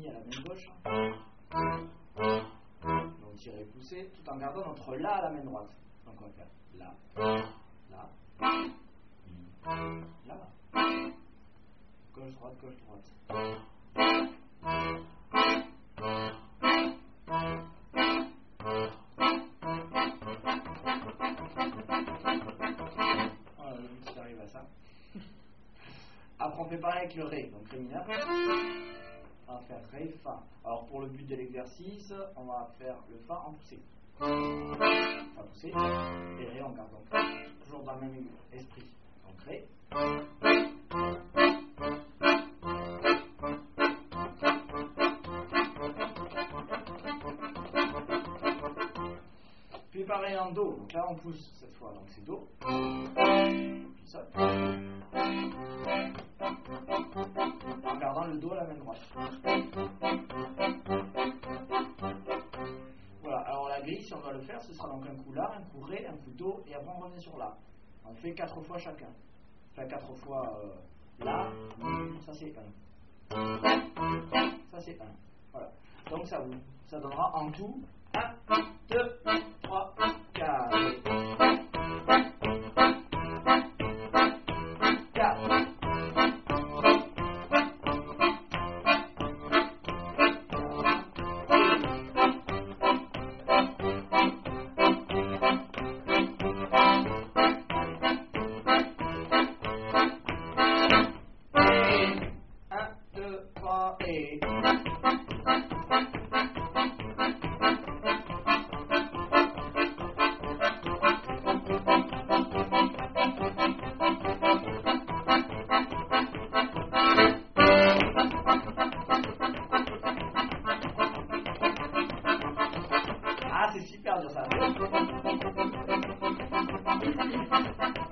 demi à la main gauche. Donc tirer, pousser, tout en gardant notre La à la main droite. Donc on va faire La, La, La. Gauche, droite, gauche, droite. Voilà, le but arrive à ça. Après on fait pareil avec le Ré, donc Ré mineur. On va faire Ré, Fa. Alors pour le but de l'exercice, on va faire le Fa en poussé. Fa poussé, et Ré en garde. Donc toujours dans le même esprit. Donc Ré. Puis pareil en Do. Donc là on pousse cette fois. Donc c'est Do. Puis Sol. En gardant le Do à la main droite. Voilà, alors la grille, si on doit le faire, ce sera donc un coup La, un coup Ré, un coup Do, et après on revient sur La. On fait 4 fois chacun. Enfin 4 fois La, ça c'est 1. Ça c'est 1. Voilà. Donc ça donnera en tout 1, 2, 3, 4. 4. Ah, c'est super dur ça.